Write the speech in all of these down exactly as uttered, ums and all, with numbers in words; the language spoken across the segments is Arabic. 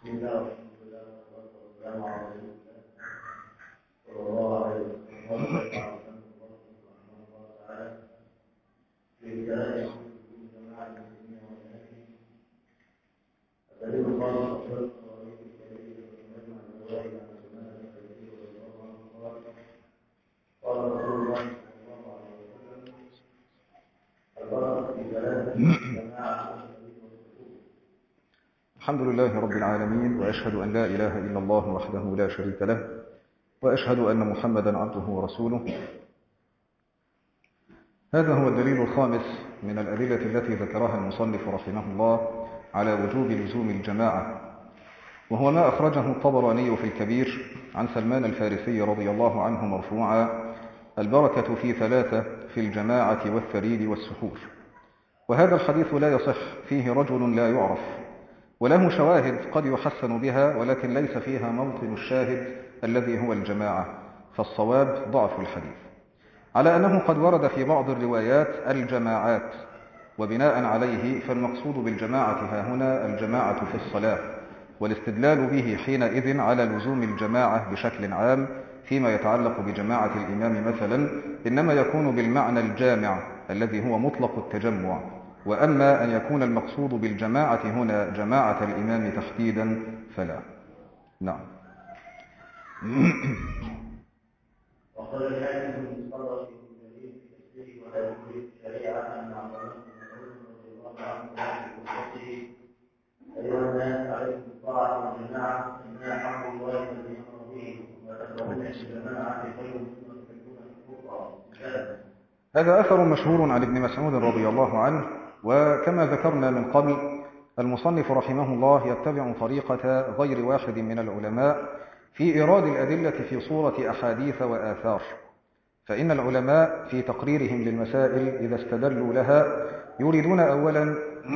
بسم الله والحمد لله والصلاة والسلام على رسول الله صلى الله عليه وسلم. وقال رحمه الله تعالى في كلام في جماعة المسلمين والناس الدليل الخاص والشرط ورئيس الكريم ومجمع الزواج عن سنة الكريم رضي الله عنه قال قال رسول الله صلى الله عليه وسلم البركة في ثلاثة جماعة. الحمد لله رب العالمين، وأشهد أن لا إله إلا الله وحده لا شريك له، وأشهد أن محمدا عبده ورسوله. هذا هو الدليل الخامس من الأدلة التي ذكرها المصنف رحمه الله على وجوب لزوم الجماعة، وهو ما أخرجه الطبراني في الكبير عن سلمان الفارسي رضي الله عنه مرفوعا: البركة في ثلاثة، في الجماعة والثريد والسحور. وهذا الحديث لا يصح، فيه رجل لا يعرف، وله شواهد قد يحسن بها، ولكن ليس فيها موطن الشاهد الذي هو الجماعة، فالصواب ضعف الحديث، على أنه قد ورد في بعض الروايات الجماعات، وبناء عليه فالمقصود بالجماعة ها هنا الجماعة في الصلاة، والاستدلال به حينئذ على لزوم الجماعة بشكل عام فيما يتعلق بجماعة الإمام مثلا إنما يكون بالمعنى الجامع الذي هو مطلق التجمع، وأما أن يكون المقصود بالجماعة هنا جماعة الإمام تحديدا فلا. نعم. وقال الحاكم من صدر في دليل التفسير وتدبير الشريعة أن عبد الله بن مسعود رضي الله عنه قال في أيها الناس عليكم الطاعة والجماعة إنها حق الله الذي أمر به وتكرهون الجماعة خير مما تكرهون الفرقة. هذا أثر مشهور عن ابن مسعود رضي الله عنه، وكما ذكرنا من قبل المصنف رحمه الله يتبع طريقة غير واحد من العلماء في إيراد الأدلة في صورة أحاديث وآثار، فإن العلماء في تقريرهم للمسائل إذا استدلوا لها يريدون أولا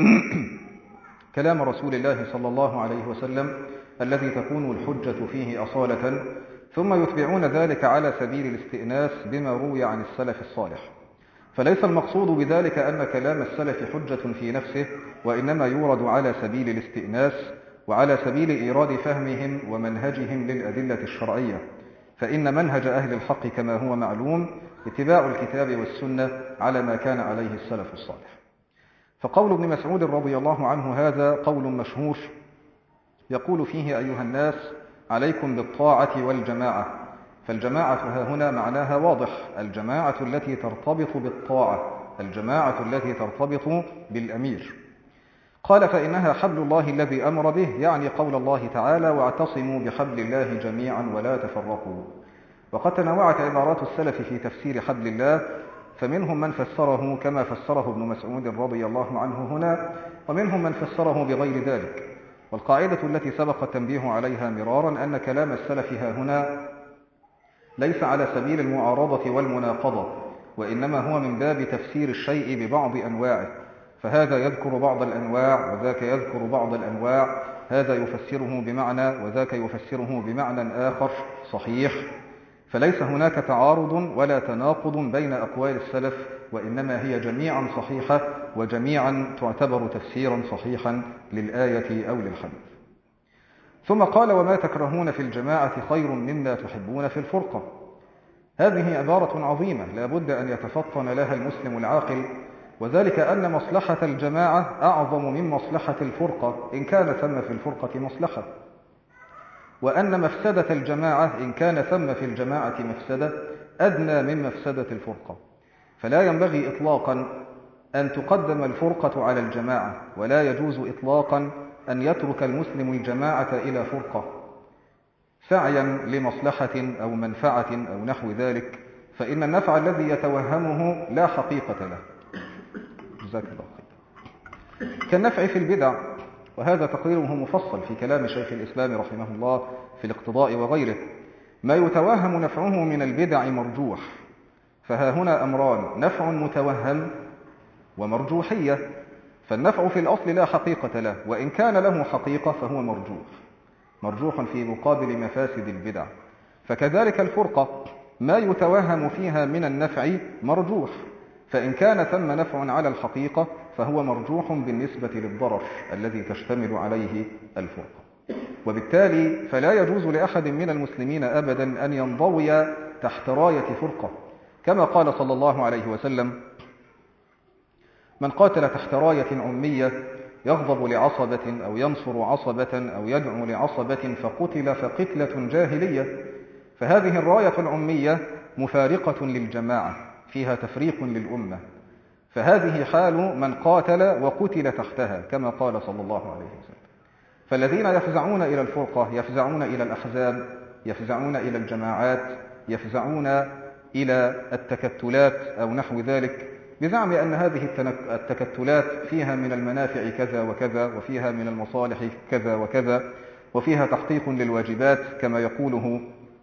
كلام رسول الله صلى الله عليه وسلم الذي تكون الحجة فيه أصالة، ثم يتبعون ذلك على سبيل الاستئناس بما روي عن السلف الصالح. فليس المقصود بذلك أن كلام السلف حجة في نفسه، وإنما يورد على سبيل الاستئناس وعلى سبيل إيراد فهمهم ومنهجهم للأدلة الشرعية، فإن منهج أهل الحق كما هو معلوم اتباع الكتاب والسنة على ما كان عليه السلف الصالح. فقول ابن مسعود رضي الله عنه هذا قول مشهور يقول فيه: أيها الناس عليكم بالطاعة والجماعة. فالجماعة ها هنا معناها واضح، الجماعة التي ترتبط بالطاعة، الجماعة التي ترتبط بالأمير. قال: فإنها حبل الله الذي أمر به، يعني قول الله تعالى: واعتصموا بحبل الله جميعا ولا تفرقوا. وقد تنوعت عبارات السلف في تفسير حبل الله، فمنهم من فسره كما فسره ابن مسعود رضي الله عنه هنا، ومنهم من فسره بغير ذلك. والقاعدة التي سبق التنبيه عليها مرارا أن كلام السلف ها هنا ليس على سبيل المعارضة والمناقضة، وإنما هو من باب تفسير الشيء ببعض أنواعه، فهذا يذكر بعض الأنواع وذاك يذكر بعض الأنواع، هذا يفسره بمعنى وذاك يفسره بمعنى آخر صحيح، فليس هناك تعارض ولا تناقض بين أقوال السلف، وإنما هي جميعا صحيحة وجميعا تعتبر تفسيرا صحيحا للآية أو للحديث. ثم قال: وما تكرهون في الجماعة خير مما تحبون في الفرقة. هذه عبارة عظيمة لا بد أن يتفطن لها المسلم العاقل، وذلك أن مصلحة الجماعة أعظم من مصلحة الفرقة إن كان ثم في الفرقة مصلحة، وأن مفسدة الجماعة إن كان ثم في الجماعة مفسدة أدنى من مفسدة الفرقة. فلا ينبغي إطلاقا أن تقدم الفرقة على الجماعة، ولا يجوز إطلاقا أن يترك المسلم الجماعة إلى فرقة سعيا لمصلحة أو منفعة أو نحو ذلك، فإن النفع الذي يتوهمه لا حقيقة له. جزاك الله خير. كالنفع في البدع، وهذا تقريره مفصل في كلام شيخ الإسلام رحمه الله في الاقتضاء وغيره. ما يتوهم نفعه من البدع مرجوح، فها هنا أمران: نفع متوهم ومرجوحية. فالنفع في الأصل لا حقيقة له، وإن كان له حقيقة فهو مرجوح مرجوح في مقابل مفاسد البدع. فكذلك الفرقة ما يتوهم فيها من النفع مرجوح، فإن كان ثم نفع على الحقيقة فهو مرجوح بالنسبة للضرر الذي تشتمل عليه الفرقة. وبالتالي فلا يجوز لأحد من المسلمين أبدا أن ينضوي تحت راية فرقة، كما قال صلى الله عليه وسلم: من قاتل تحت راية عمية يغضب لعصبة أو ينصر عصبة أو يدعو لعصبة فقتل فقتلة جاهلية. فهذه الراية العمية مفارقة للجماعة، فيها تفريق للأمة، فهذه حال من قاتل وقتل تحتها، كما قال صلى الله عليه وسلم. فالذين يفزعون إلى الفرقة يفزعون إلى الأحزاب، يفزعون إلى الجماعات، يفزعون إلى التكتلات أو نحو ذلك، بزعم أن هذه التكتلات فيها من المنافع كذا وكذا، وفيها من المصالح كذا وكذا، وفيها تحقيق للواجبات، كما يقوله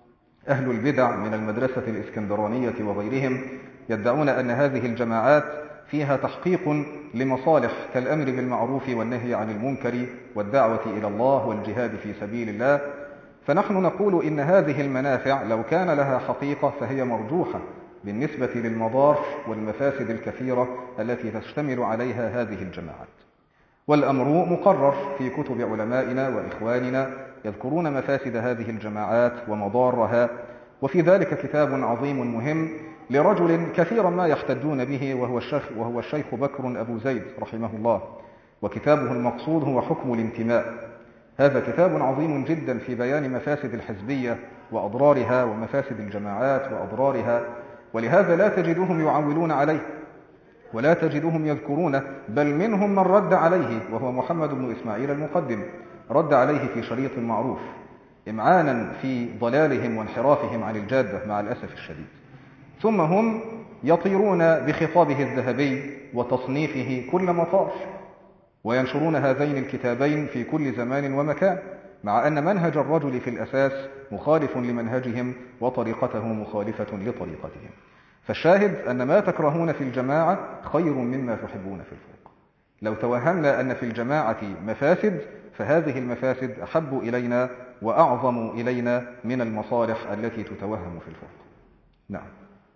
أهل البدع من المدرسة الإسكندرانية وغيرهم، يدعون أن هذه الجماعات فيها تحقيق لمصالح كالأمر بالمعروف والنهي عن المنكر والدعوة إلى الله والجهاد في سبيل الله. فنحن نقول إن هذه المنافع لو كان لها حقيقة فهي مرجوحة بالنسبة للمضار والمفاسد الكثيرة التي تشتمل عليها هذه الجماعات. والأمر مقرر في كتب علمائنا وإخواننا، يذكرون مفاسد هذه الجماعات ومضارها، وفي ذلك كتاب عظيم مهم لرجل كثيرا ما يحتجون به، وهو الشيخ, وهو الشيخ بكر أبو زيد رحمه الله، وكتابه المقصود هو حكم الانتماء. هذا كتاب عظيم جدا في بيان مفاسد الحزبية وأضرارها، ومفاسد الجماعات وأضرارها، ولهذا لا تجدهم يعولون عليه ولا تجدهم يذكرونه، بل منهم من رد عليه، وهو محمد بن إسماعيل المقدم، رد عليه في شريط معروف إمعانا في ضلالهم وانحرافهم عن الجادة مع الأسف الشديد. ثم هم يطيرون بخطابه الذهبي وتصنيفه كل مطار، وينشرون هذين الكتابين في كل زمان ومكان، مع أن منهج الرجل في الأساس مخالف لمنهجهم وطريقته مخالفة لطريقتهم. فالشاهد أن ما تكرهون في الجماعة خير مما تحبون في الفرقة. لو توهمنا أن في الجماعة مفاسد فهذه المفاسد أحب إلينا وأعظم إلينا من المصالح التي تتوهم في الفرقة. نعم.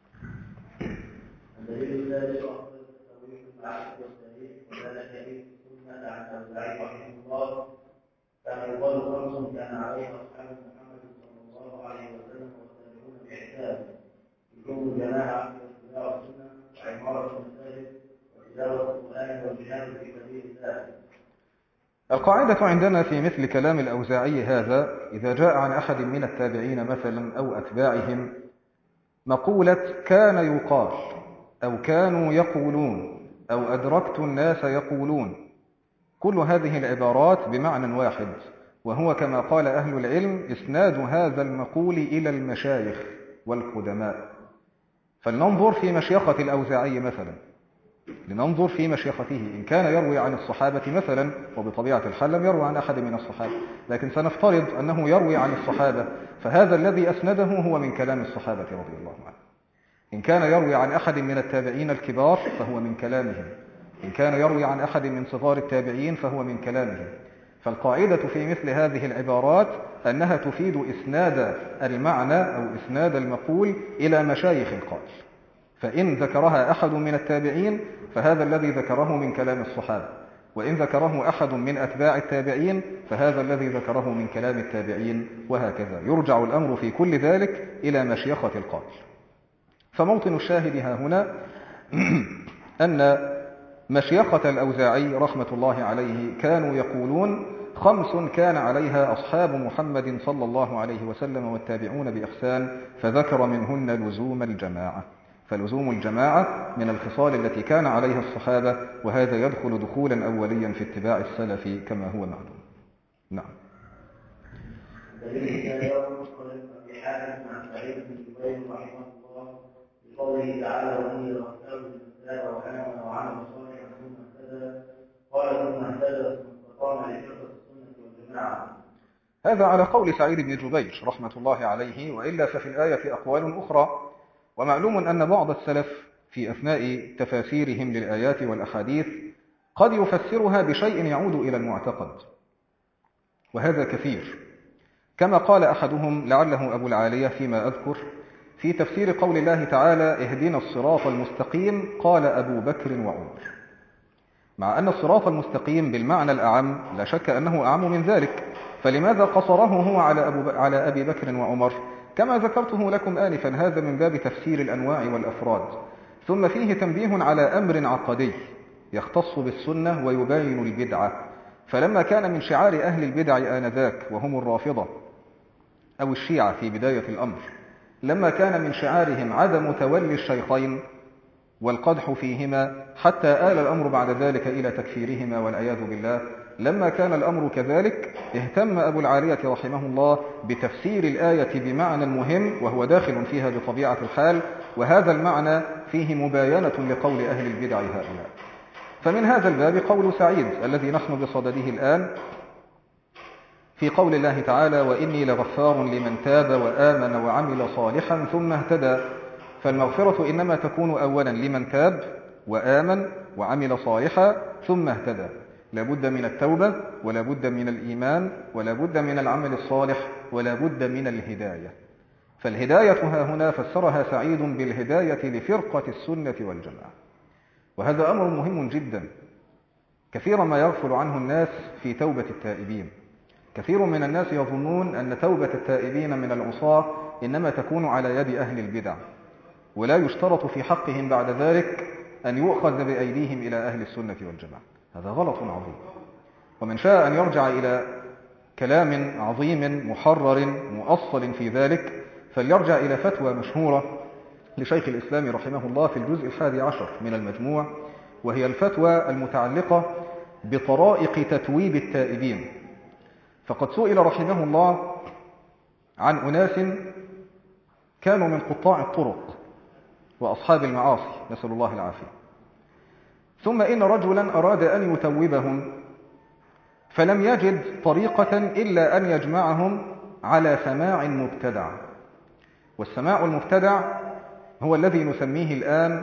الدليل الثالث أفضل التسويق المعرفة والتاريخ، وذلك في السنة عن الأوزاعي رحمه الله كان يقال خمس كان عليها أصحاب محمد صلى الله عليه وسلم والتابعون بإحسان: لزوم الجماعة واتباع السنة وعمارة المساجد وتلاوة القرآن والجهاد في سبيل الله. القاعدة عندنا في مثل كلام الأوزاعي هذا إذا جاء عن أحد من التابعين مثلا أو أتباعهم مقولة كان يقال أو كانوا يقولون أو أدركت الناس يقولون، كل هذه العبارات بمعنى واحد، وهو كما قال أهل العلم إسناد هذا المقول إلى المشايخ والقدماء. فلننظر في مشيخة الأوزاعي مثلا، لننظر في مشيخته إن كان يروي عن الصحابة مثلا، وبطبيعة الحال لم يروي عن أحد من الصحابة، لكن سنفترض أنه يروي عن الصحابة، فهذا الذي أسنده هو من كلام الصحابة رضي الله عنهم. إن كان يروي عن أحد من التابعين الكبار فهو من كلامهم، إن كان يروي عن أحد من صغار التابعين فهو من كلامهم. فالقاعدة في مثل هذه العبارات أنها تفيد إسناد المعنى أو إسناد المقول إلى مشايخ القائل، فإن ذكرها أحد من التابعين فهذا الذي ذكره من كلام الصحابة، وإن ذكره أحد من أتباع التابعين فهذا الذي ذكره من كلام التابعين، وهكذا يرجع الأمر في كل ذلك إلى مشيخة القائل. فموطن الشاهد ها هنا أن مشيخة الأوزاعي رحمة الله عليه كانوا يقولون خمس كان عليها أصحاب محمد صلى الله عليه وسلم والتابعون بإحسان، فذكر منهن لزوم الجماعة. فلزوم الجماعة من الخصال التي كان عليها الصحابة، وهذا يدخل دخولا أوليا في اتباع السلف كما هو معلوم. نعم. قوله تعالى: ومن يتوكل بالله وآمن وعمل صالحا ثم اهتدى، قال ثم اهتدى ثم استقام لفقه السنة والجماعة. هذا على قول سعيد بن جبير رحمة الله عليه، وإلا ففي الآية أقوال أخرى. ومعلوم أن بعض السلف في أثناء تفاسيرهم للآيات والأحاديث قد يفسرها بشيء يعود إلى المعتقد، وهذا كثير، كما قال أحدهم لعله أبو العالية فيما أذكر في تفسير قول الله تعالى: اهدنا الصراط المستقيم، قال أبو بكر وعمر. مع أن الصراط المستقيم بالمعنى الأعم لا شك أنه أعم من ذلك، فلماذا قصره هو على, أبو على أبي بكر وعمر؟ كما ذكرته لكم آنفا، هذا من باب تفسير الأنواع والأفراد. ثم فيه تنبيه على أمر عقدي يختص بالسنة ويباين البدعة. فلما كان من شعار أهل البدع آنذاك وهم الرافضة أو الشيعة في بداية الأمر، لما كان من شعارهم عدم تولي الشيخين والقدح فيهما، حتى آل الأمر بعد ذلك إلى تكفيرهما والعياذ بالله، لما كان الأمر كذلك اهتم أبو العالية رحمه الله بتفسير الآية بمعنى مهم وهو داخل فيها بطبيعة الحال، وهذا المعنى فيه مباينة لقول أهل البدع هؤلاء. فمن هذا الباب قول سعيد الذي نحن بصدده الآن في قول الله تعالى: وإني لغفار لمن تاب وآمن وعمل صالحا ثم اهتدى. فالمغفرة إنما تكون أولا لمن تاب وآمن وعمل صالحا ثم اهتدى. لا بد من التوبة ولا بد من الإيمان ولا بد من العمل الصالح ولا بد من الهداية. فالهداية ها هنا فسرها سعيد بالهداية لفرقة السنة والجماعة، وهذا أمر مهم جدا. كثيرا ما يغفل عنه الناس في توبة التائبين. كثير من الناس يظنون أن توبة التائبين من العصاة إنما تكون على يد أهل البدع، ولا يشترط في حقهم بعد ذلك أن يؤخذ بأيديهم إلى أهل السنة والجماعة. هذا غلط عظيم. ومن شاء أن يرجع إلى كلام عظيم محرر مؤصل في ذلك فليرجع إلى فتوى مشهورة لشيخ الإسلام رحمه الله في الجزء الحادي عشر من المجموع، وهي الفتوى المتعلقة بطرائق تتويب التائبين. فقد سئل رحمه الله عن أناس كانوا من قطاع الطرق وأصحاب المعاصي، نسأل الله العافية، ثم إن رجلا أراد أن يتوبهم فلم يجد طريقة إلا أن يجمعهم على سماع مبتدع. والسماع المبتدع هو الذي نسميه الآن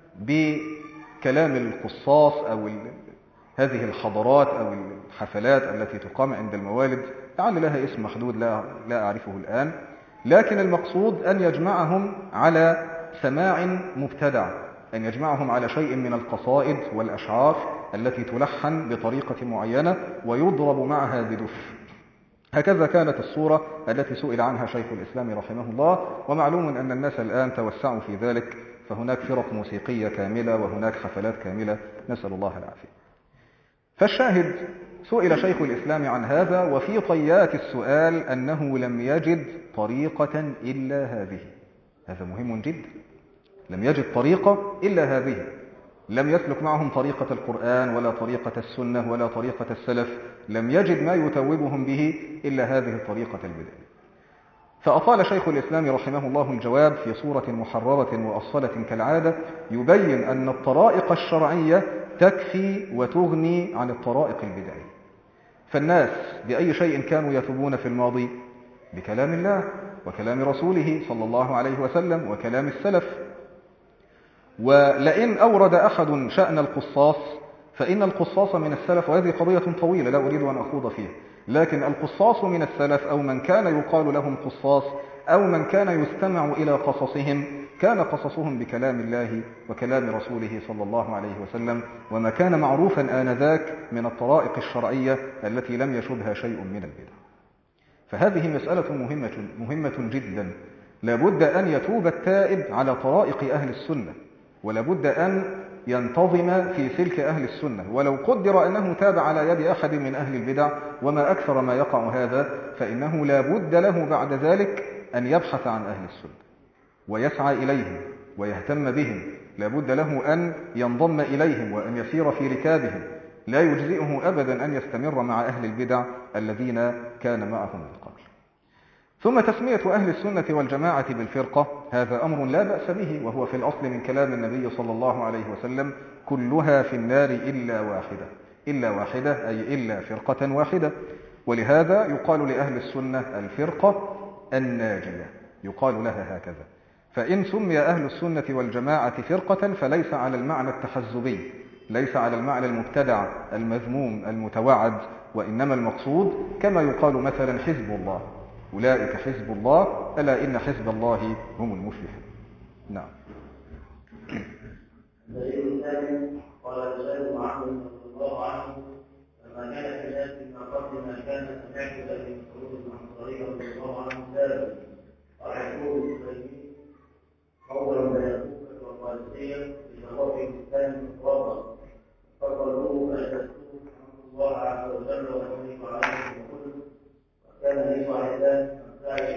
بكلام القصاص أو هذه الحضارات أو الحفلات التي تقام عند الموالد، لعل لها اسم محدود لا, لا أعرفه الآن، لكن المقصود أن يجمعهم على سماع مبتدع، أن يجمعهم على شيء من القصائد والأشعار التي تلحن بطريقة معينة ويضرب معها بدف. هكذا كانت الصورة التي سئل عنها شيخ الإسلام رحمه الله. ومعلوم أن الناس الآن توسعوا في ذلك، فهناك فرق موسيقية كاملة وهناك حفلات كاملة، نسأل الله العافية. فالشاهد سئل شيخ الإسلام عن هذا، وفي طيات السؤال أنه لم يجد طريقة إلا هذه. هذا مهم جدا. لم يجد طريقة إلا هذه. لم يسلك معهم طريقة القرآن ولا طريقة السنة ولا طريقة السلف. لم يجد ما يتوبهم به إلا هذه الطريقة البدعية. فأطال شيخ الإسلام رحمه الله الجواب في صورة محررة مؤصلة كالعادة، يبين أن الطرائق الشرعية تكفي وتغني عن الطرائق البدعية. فالناس بأي شيء كانوا يتوبون في الماضي؟ بكلام الله وكلام رسوله صلى الله عليه وسلم وكلام السلف. ولئن أورد أحد شأن القصاص فإن القصاص من السلف، وهذه قضية طويلة لا أريد أن أخوض فيها، لكن القصاص من السلف أو من كان يقال لهم قصاص أو من كان يستمع إلى قصصهم كان قصصهم بكلام الله وكلام رسوله صلى الله عليه وسلم، وما كان معروفا آنذاك من الطرائق الشرعية التي لم يشبها شيء من البدع. فهذه مسألة مهمة, مهمة جدا. لابد أن يتوب التائب على طرائق أهل السنة، ولابد أن ينتظم في سلك أهل السنة. ولو قدر أنه تاب على يد أحد من أهل البدع، وما أكثر ما يقع هذا، فإنه لابد له بعد ذلك أن يبحث عن أهل السنة ويسعى إليهم ويهتم بهم. لابد له أن ينضم إليهم وأن يسير في ركابهم. لا يجزئه أبدا أن يستمر مع أهل البدع الذين كان معهم من قبل. ثم تسمية أهل السنة والجماعة بالفرقة هذا أمر لا بأس به، وهو في الأصل من كلام النبي صلى الله عليه وسلم: كلها في النار إلا واحدة. إلا واحدة أي إلا فرقة واحدة. ولهذا يقال لأهل السنة الفرقة الناجية، يقال لها هكذا. فإن سمي أهل السنة والجماعة فرقة فليس على المعنى التحزبي، ليس على المعنى المبتدع المذموم المتوعد، وإنما المقصود كما يقال مثلا حزب الله، أولئك حزب الله ألا إن حزب الله هم المفلحون. نعم. الدليل الثاني قال الشيخ محمد رضي الله عنه: لما كان في الناس ما قبل ما كان سمعت الذي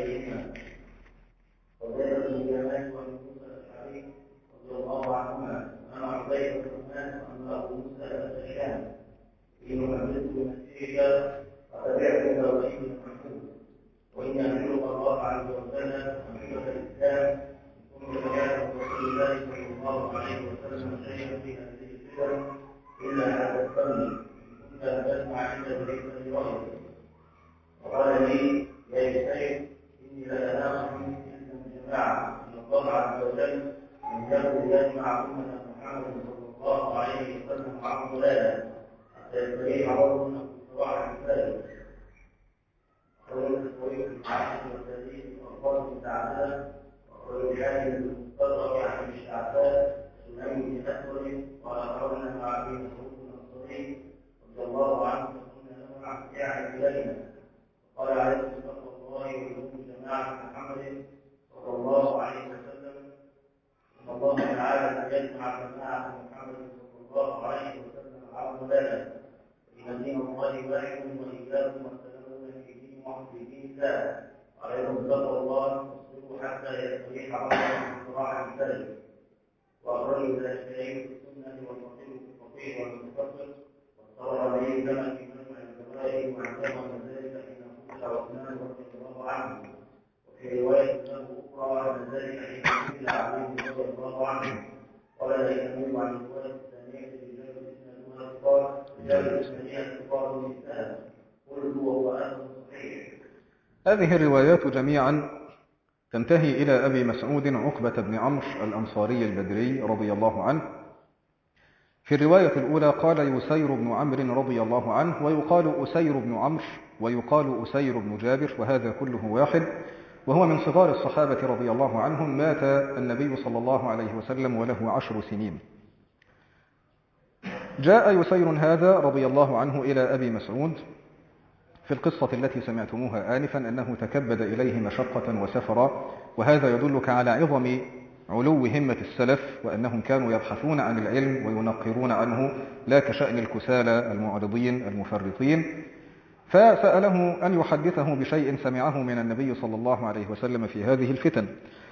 عليهما. وزيد بن اليمان وابن موسى الاشعري رضي الله عنهما ان حذيفه بن اليمان وان ابو موسى الاشعري ان حدثت بمسيرك فتبعت توحيد المحمود وان اشكرك الله عز وجل وحكمه الاسلام ثم سمعت رسول الله صلى الله عليه وسلم شيئا في هذه الفتن الا حدثتني كنت تسمع عند ذلك الروايه. وقال لي يا يسير اني لاناصح من تلك الجماعه ان الله عز وجل من يقول يجمع امه محمد صلى الله عليه وسلم عن ضلاله حتى يستريح ربنا في صباح الفجر. أخرج الطريق العاشر والثلاثين والألفاظ المتعددة وأخرج الحاكم المستدرك عن الشعباء سليم بن أسود وأخرجنا مع أبي مسعود الأنصاري رضي الله عنه فقلنا له عن ساعة إلينا قال عليه الصلاة والله ولزوم جماعة محمد صلى الله عليه وسلم إن الله تعالى يجمع جماعة محمد صلى الله عليه وسلم على ضلاله إن دين الله واحد وإياكم والتنون في دين في دين الله عليكم تقوى الله واصبروا حتى يستريح ربكم من صراع الفجر. وأخرجوا الأشياء في السنة والفقيه في الفقيه والمستقبل واضطر به كما في مجمع الكبائر وعندما ذلك حين قتل عثمان رضي الله عنه. وفي رواية له أخرى أن ذلك حين قتل علي رضي الله عنه. قال الإمام عن الرواية الثانية رجال إسنادها ثقات رجال إسنادها ثقات من الإسلام قلت وهو أثر صحيح. هذه الروايات جميعا تنتهي إلى أبي مسعود عقبة بن عمرو الأنصاري البدري رضي الله عنه. في الرواية الأولى قال يسير بن عمرو رضي الله عنه، ويقال أسير بن عمرو، ويقال أسير بن جابر، وهذا كله واحد، وهو من صغار الصحابة رضي الله عنهم. مات النبي صلى الله عليه وسلم وله عشر سنين. جاء يسير هذا رضي الله عنه إلى أبي مسعود في القصة التي سمعتموها آنفا أنه تكبد إليه مشقة وسفرا، وهذا يدلك على عظم علو همة السلف وأنهم كانوا يبحثون عن العلم وينقرون عنه لا كشأن الكسالى المعرضين المفرطين. فسأله أن يحدثه بشيء سمعه من النبي صلى الله عليه وسلم في هذه الفتن.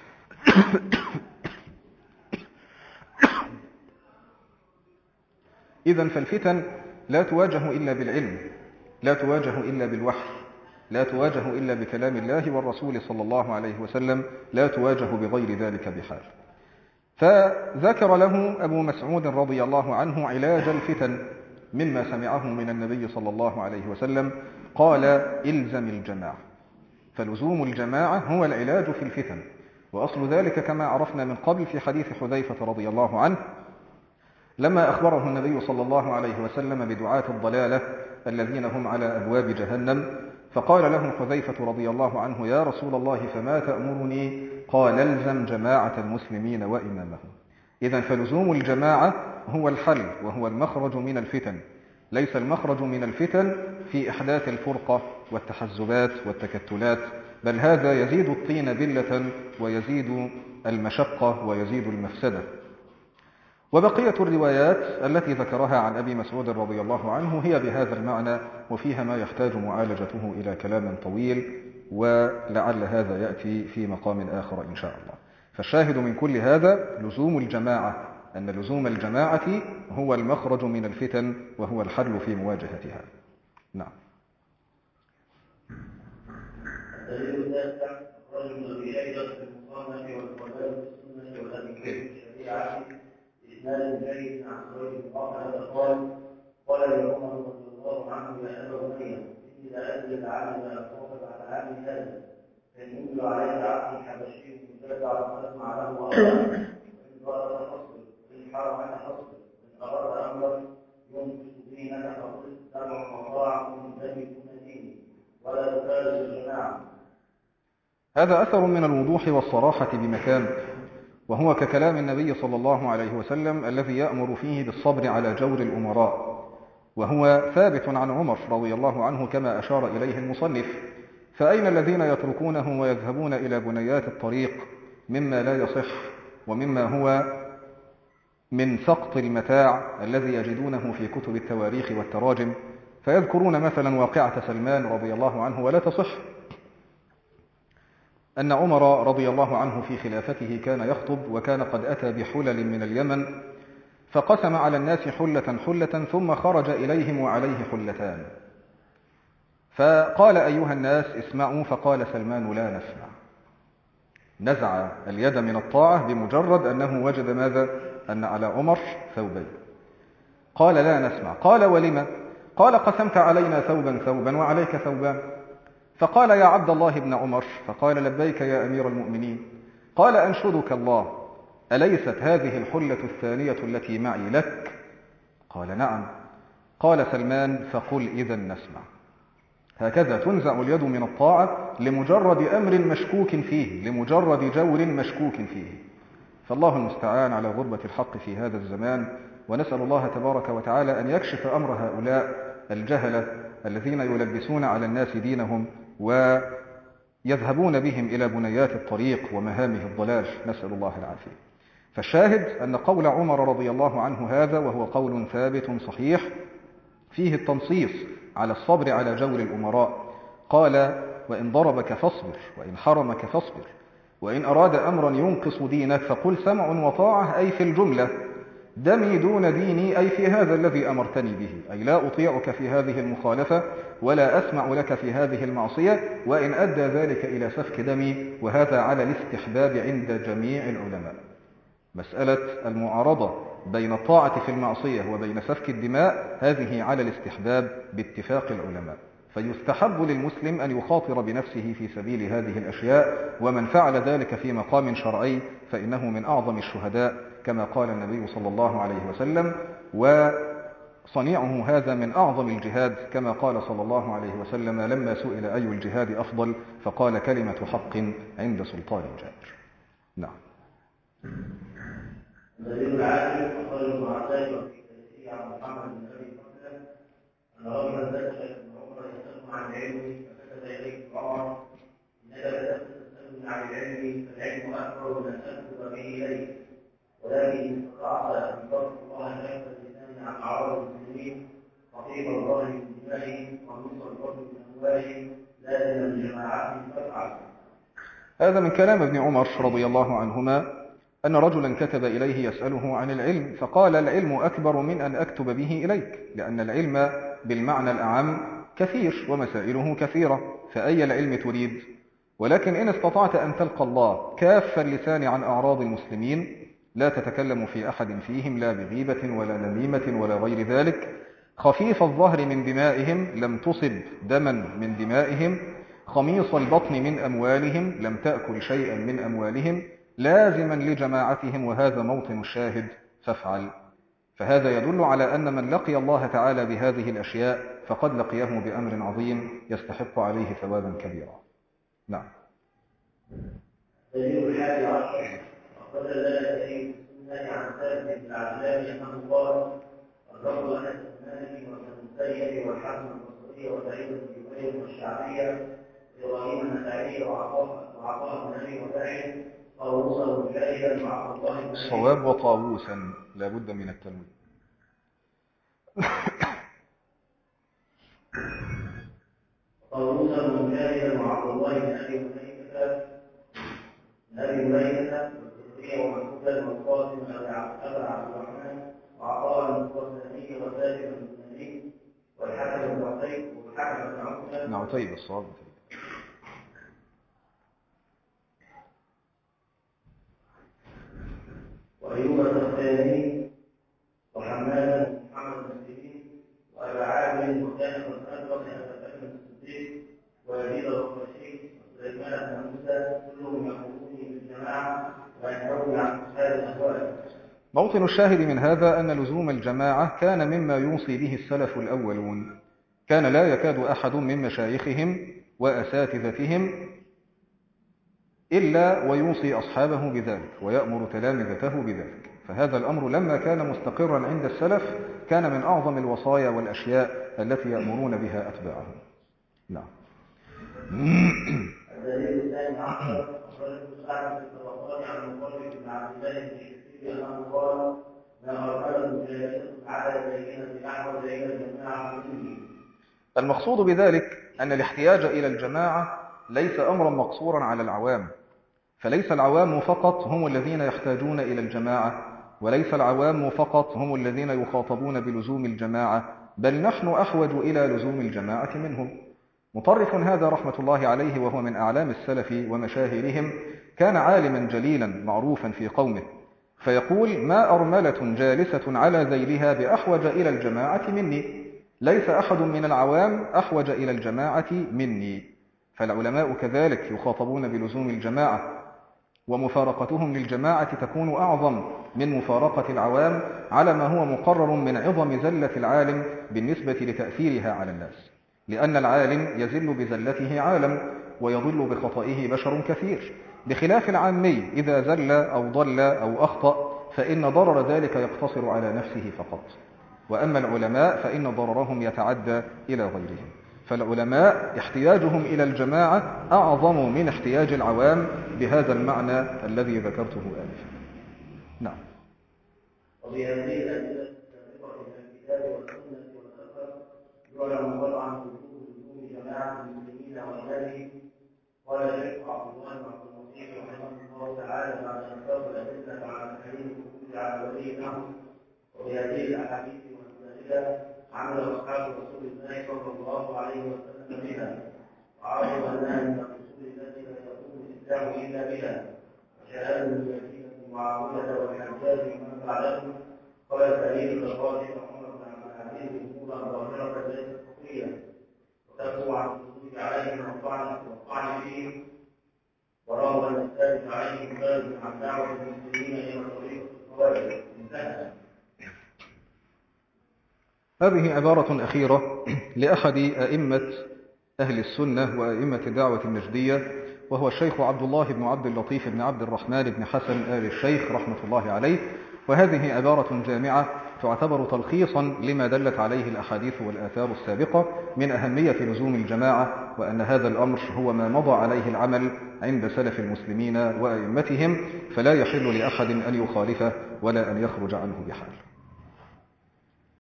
إذن فالفتن لا تواجه إلا بالعلم، لا تواجه إلا بالوحي، لا تواجه إلا بكلام الله والرسول صلى الله عليه وسلم، لا تواجه بغير ذلك بحال. فذكر له أبو مسعود رضي الله عنه علاج الفتن مما سمعه من النبي صلى الله عليه وسلم. قال إلزم الجماعة، فلزوم الجماعة هو العلاج في الفتن. وأصل ذلك كما عرفنا من قبل في حديث حذيفة رضي الله عنه لما أخبره النبي صلى الله عليه وسلم بدعاة الضلالة الذين هم على أبواب جهنم، فقال له حذيفة رضي الله عنه يا رسول الله فما تأمرني؟ قال الزم جماعة المسلمين وإمامهم. إذن فلزوم الجماعة هو الحل وهو المخرج من الفتن، ليس المخرج من الفتن في إحداث الفرقة والتحزبات والتكتلات، بل هذا يزيد الطين بلة ويزيد المشقة ويزيد المفسدة. وبقية الروايات التي ذكرها عن أبي مسعود رضي الله عنه هي بهذا المعنى، وفيها ما يحتاج معالجته إلى كلام طويل، ولعل هذا يأتي في مقام آخر إن شاء الله. فالشاهد من كل هذا لزوم الجماعة، أن لزوم الجماعة هو المخرج من الفتن وهو الحل في مواجهتها. نعم. الدليل التاسع رجل بشيء في المصنف والقرآن والسنة والأذكار والشريعة إسناد جيد عن سويد بن هذا قال قال لعمر رضي الله عنه يا أبا بني إني لا أدري لعلي ما أتوقف على عام هذا فإن ينزل عليك عبد حبشي متابع فاسمع له وأطاع وإن ضرب فاصبر وإن حرم عنك فاصبر وإن أراد أمرا ينقص دينك فقل سمع وطاعة من دم دون ديني ولا تخالف الجماعة. هذا أثر من الوضوح والصراحة بمكان، وهو ككلام النبي صلى الله عليه وسلم الذي يأمر فيه بالصبر على جور الأمراء، وهو ثابت عن عمر رضي الله عنه كما أشار إليه المصنف. فأين الذين يتركونه ويذهبون إلى بنيات الطريق مما لا يصح ومما هو من سقط المتاع الذي يجدونه في كتب التواريخ والتراجم، فيذكرون مثلا واقعة سلمان رضي الله عنه ولا تصح، أن عمر رضي الله عنه في خلافته كان يخطب، وكان قد أتى بحلل من اليمن، فقسم على الناس حلة حلة ثم خرج إليهم وعليه حلتان، فقال أيها الناس اسمعوا، فقال سلمان لا نسمع. نزع اليد من الطاعة بمجرد أنه وجد ماذا؟ أن على عمر ثوبين. قال لا نسمع. قال ولما؟ قال قسمت علينا ثوبا ثوبا وعليك ثوبان. فقال يا عبد الله بن عمر، فقال لبيك يا أمير المؤمنين. قال أنشدك الله، أليست هذه الحلة الثانية التي معي لك؟ قال نعم. قال سلمان فقل إذا نسمع. هكذا تنزع اليد من الطاعة لمجرد أمر مشكوك فيه، لمجرد جور مشكوك فيه. فالله المستعان على غربة الحق في هذا الزمان، ونسأل الله تبارك وتعالى أن يكشف أمر هؤلاء الجهلة الذين يلبسون على الناس دينهم ويذهبون بهم إلى بنيات الطريق ومهامه الضلال، نسأل الله العافية. فالشاهد أن قول عمر رضي الله عنه هذا، وهو قول ثابت صحيح فيه التنصيص على الصبر على جور الأمراء. قال وإن ضربك فاصبر، وإن حرمك فاصبر، وإن أراد أمرا ينقص دينك فقل سمع وطاعة، أي في الجملة دمي دون ديني، أي في هذا الذي أمرتني به، أي لا أطيعك في هذه المخالفة ولا أسمع لك في هذه المعصية، وإن أدى ذلك إلى سفك دمي، وهذا على الاستحباب عند جميع العلماء. مسألة المعارضة بين الطاعة في المعصية وبين سفك الدماء هذه على الاستحباب باتفاق العلماء، فيستحب للمسلم أن يخاطر بنفسه في سبيل هذه الأشياء، ومن فعل ذلك في مقام شرعي فإنه من أعظم الشهداء كما قال النبي صلى الله عليه وسلم، وصنيعه هذا من أعظم الجهاد كما قال صلى الله عليه وسلم لما سئل أي الجهاد أفضل فقال كلمة حق عند سلطان جائر. نعم. الدليل العاشر وقال ابن عباس في تفسير عن محمد بن ابي بكر ان رجلا سال ابن عمر يساله عن العلم فكتب اليه عمر انك لا تسالني عن العلم فالعلم اكبر من ان اكتب به اليك، ولكن استطعت ان ترك الله كف اللسان عن اعراض المسلمين خطيب الله من دمائهم ونصر الفضل من اموالهم لازم الجماعات فافعل. هذا من كلام ابن عمر رضي الله عنهما أن رجلا كتب إليه يسأله عن العلم، فقال العلم أكبر من أن أكتب به إليك، لأن العلم بالمعنى الأعم كثير ومسائله كثيرة، فأي العلم تريد؟ ولكن إن استطعت أن تلقى الله كاف اللسان عن أعراض المسلمين، لا تتكلم في أحد فيهم لا بغيبة ولا نميمة ولا غير ذلك، خفيف الظهر من دمائهم لم تصب دما من دمائهم، خميص البطن من أموالهم لم تأكل شيئا من أموالهم، لازما لجماعتهم، وهذا موطن الشاهد فافعل. فهذا يدل على أن من لقي الله تعالى بهذه الأشياء فقد لقيه بأمر عظيم يستحق عليه ثوابا كبيرا. نعم. دليل الحادي عشر وقد لا يدري السنة عن ثابت بن عبدالله أنه قال الرب أنس بن مالك وابن المسيب والحسن البصري وسعيد بن جبير والشعبية وإبراهيم النخعي وعطاء بن أبي رباح طاووسا مجاهدا وعبد الله بن الصواب وطاووسا لا بد من التنوين. طاووسا مجاهدا وعبد الله بن أبي مليكة بن أبي مليكة والزهرية ومحمودا والقاسم أبا عبد الرحمن وعطاء القرآني وسالم البناني والحكم بن عتيب والحكم بن عتيب نعتيب الصواب وأيوب الثاني وحماد محمد بن سيرين وأبا عامر وكان قد أدرك أبا بكر الصديق ويزيد الرقاشي وسليمان بن موسى كلهم يقولون بالجماعة وينهون عن أصحاب الأهواء. موطن الشاهد من هذا أن لزوم الجماعة كان مما يوصي به السلف الأولون، كان لا يكاد أحد من مشايخهم وأساتذتهم إلا ويوصي أصحابه بذلك ويأمر تلامذته بذلك، فهذا الأمر لما كان مستقرا عند السلف كان من أعظم الوصايا والأشياء التي يأمرون بها أتباعهم. نعم. الدليل الثاني عشر أخرجه سعد بن الطبقات عن مقرب بن عبد الله بن شكير أنه قال ما أرسل المجالسة على بينة أحوج إلى الجماعة منه. المقصود بذلك أن الاحتياج إلى الجماعة ليس أمرا مقصورا على العوام، فليس العوام فقط هم الذين يحتاجون إلى الجماعة، وليس العوام فقط هم الذين يخاطبون بلزوم الجماعة، بل نحن أحوج إلى لزوم الجماعة منهم. مطرف هذا رحمة الله عليه وهو من أعلام السلف ومشاهيرهم كان عالما جليلا معروفا في قومه، فيقول: ما أرملة جالسة على ذيلها بأحوج إلى الجماعة مني، ليس أحد من العوام أحوج إلى الجماعة مني. فالعلماء كذلك يخاطبون بلزوم الجماعة، ومفارقتهم للجماعة تكون أعظم من مفارقة العوام على ما هو مقرر من عظم زلة العالم بالنسبة لتأثيرها على الناس، لأن العالم يزل بزلته عالم ويضل بخطئه بشر كثير، بخلاف العامي إذا زل أو ضل أو أخطأ فإن ضرر ذلك يقتصر على نفسه فقط، وأما العلماء فإن ضررهم يتعدى إلى غيرهم. فالعلماء احتياجهم إلى الجماعة أعظم من احتياج العوام بهذا المعنى الذي ذكرته آنفا. نعم. وبهذه الأدلة السابقة من الكتاب والسنة والأثر يعلم وضعا وجوب لزوم جماعة المسلمين وغيرهم. قال الشيخ عبد الله بن عبد المطيع رحمه الله تعالى بعد أن ذكر الأدلة على تحريم الخروج على ولي الأمر، وبهذه الأحاديث والأدلة عمل أصحاب رسول الله صلى الله عليه وسلم بها، وعرفوا أنها من الأصول التي لا يقوم الإسلام إلا بها، وشهادة الذين معاوية والحجاج ومن بعدهم. قال الخليل الراشد عمر بن عبد العزيز أمورا ظاهرة ليست خفية، وكفوا عن الخروج عليهم والطعن فيهم، ورغب أن الثالث عليهم خارج عن دعوة المسلمين إلى طريقة الخوارج. انتهى. هذه عبارة أخيرة لأحد أئمة أهل السنة وأئمة الدعوة النجدية، وهو الشيخ عبد الله بن عبد اللطيف بن عبد الرحمن بن حسن آل الشيخ رحمة الله عليه. وهذه عبارة جامعة تعتبر تلخيصا لما دلت عليه الأحاديث والآثار السابقة من أهمية لزوم الجماعة، وأن هذا الأمر هو ما مضى عليه العمل عند سلف المسلمين وأئمتهم، فلا يحل لأحد أن يخالفه ولا أن يخرج عنه بحال.